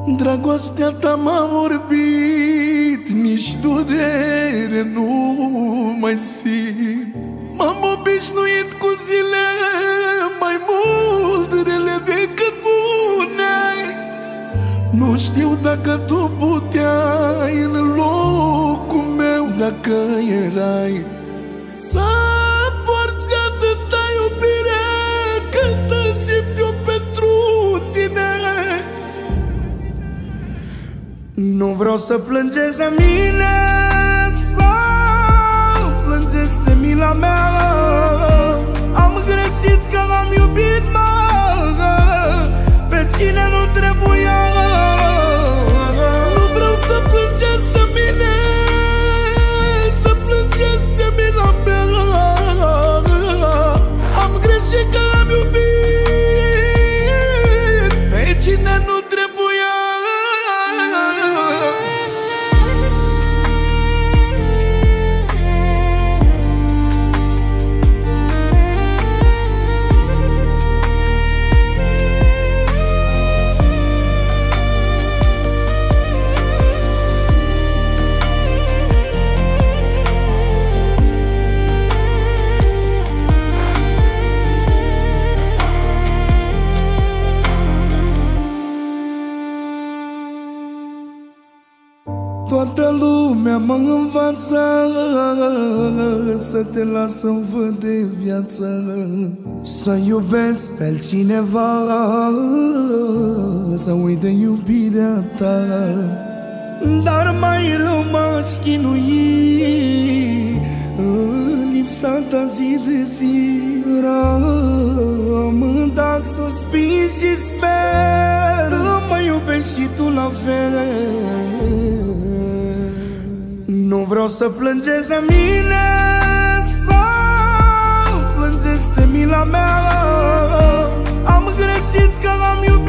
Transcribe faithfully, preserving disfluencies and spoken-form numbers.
Dragostea ta m-a vorbit, nici durere nu mai simt. M-am obișnuit cu zile mai mult rele decât bune. Nu știu dacă tu puteai în locul meu, dacă erai să porți atâta iubire cât simt eu pentru tine. Nu vreau să plângeți de mine, să plângeți de mila mea. Am greșit că l-am iubit, mă, pe cine nu trebuia. Nu vreau să plângeți de mine, să plângeți de mila mea. Am greșit că l-am iubit, pe cine nu trebuia. Toată lumea mă învață să te las să-mi văd de viață, să iubesc pe altcineva, să uit de iubirea ta. Dar mai rău m-aș chinui în lipsa ta zi de zi. Rămân suspin și sper că mă iubești și tu la fel. Nu vreau să plângeți de mine, să plângeți de mila mea. Am greșit că l-am iubit,